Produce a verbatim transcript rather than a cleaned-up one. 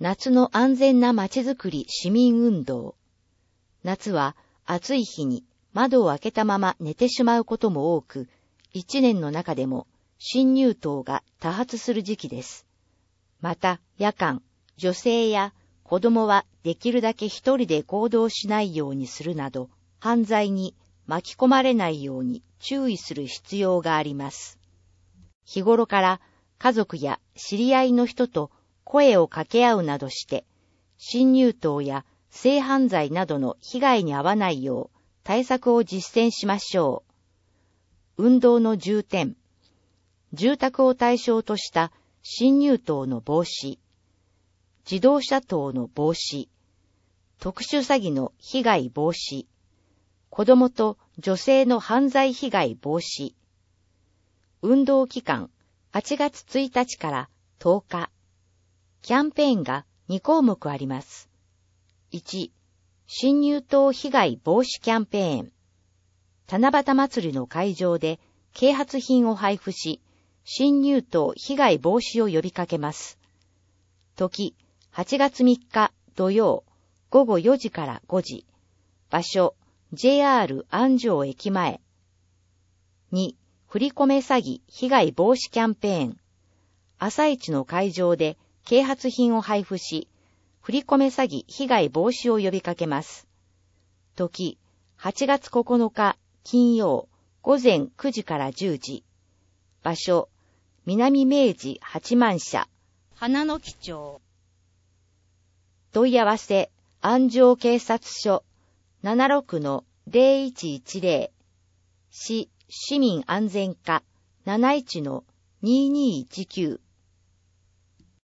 夏の安全なまちづくり市民運動。夏は暑い日に窓を開けたまま寝てしまうことも多く、一年の中でも侵入等が多発する時期です。また夜間、女性や子供はできるだけ一人で行動しないようにするなど、犯罪に巻き込まれないように注意する必要があります。日頃から家族や知り合いの人と声を掛け合うなどして、侵入等や性犯罪などの被害に遭わないよう対策を実践しましょう。運動の重点。住宅を対象とした侵入等の防止。自動車等の防止。特殊詐欺の被害防止。子供と女性の犯罪被害防止。運動期間はちがつついたちからとおか。キャンペーンがにこうもくあります。いち、侵入等被害防止キャンペーン。七夕祭りの会場で啓発品を配布し、侵入等被害防止を呼びかけます。時、はちがつみっか土曜、ごごよじからごじ。場所、ジェイアール 安城駅前。に、振り込め詐欺被害防止キャンペーン。朝市の会場で啓発品を配布し、振り込め詐欺被害防止を呼びかけます。時、はちがつここのか金曜、ごぜんくじからじゅうじ。場所、南明治八幡社、花の木町。問い合わせ、安城警察署、ななじゅうろくのぜろいちいちぜろ。市、市民安全課、なないちのにーにーいちきゅう。